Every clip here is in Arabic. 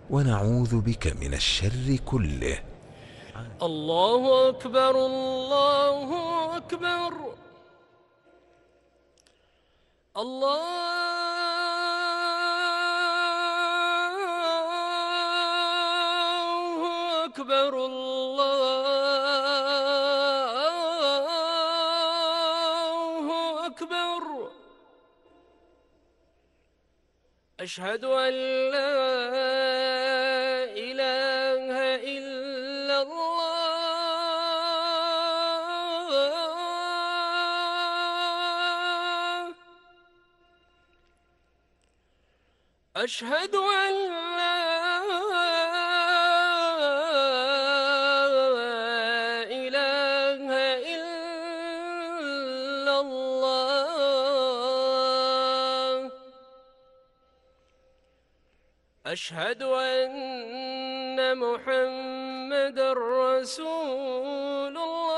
ونعوذ بك من الشر كله. الله أكبر الله أكبر الله أكبر الله أكبر. أشهد أن لا إله إلا الله. أشهد أن لا إله إلا الله. أشهد أن محمدًا رسول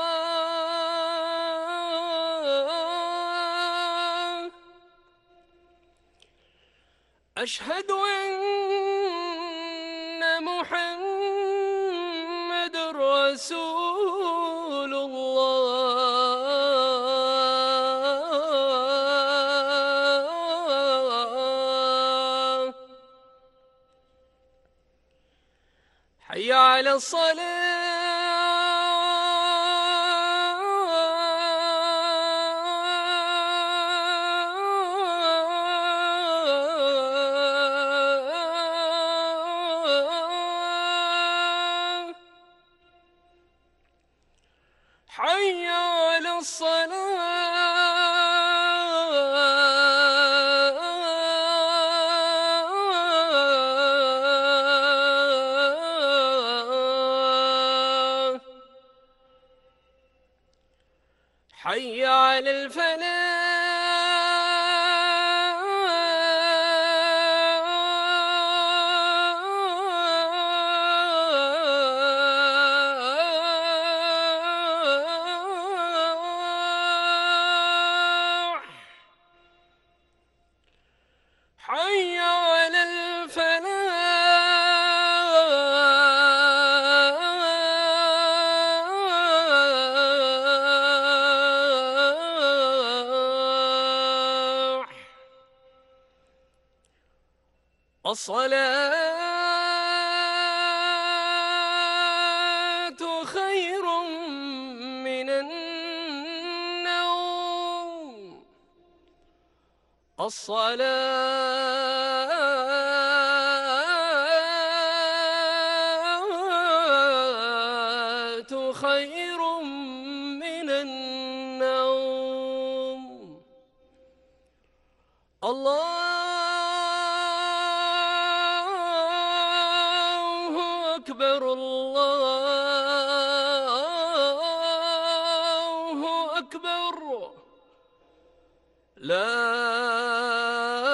الله. أشهد أن محمدًا رسول الله. حي على الصلاة. حي على الصلاة. حي على الفلاح. حي على الفلاح. الصلاة خير من النوم. الصلاة خير من النوم. الله أكبر الله أكبر. لا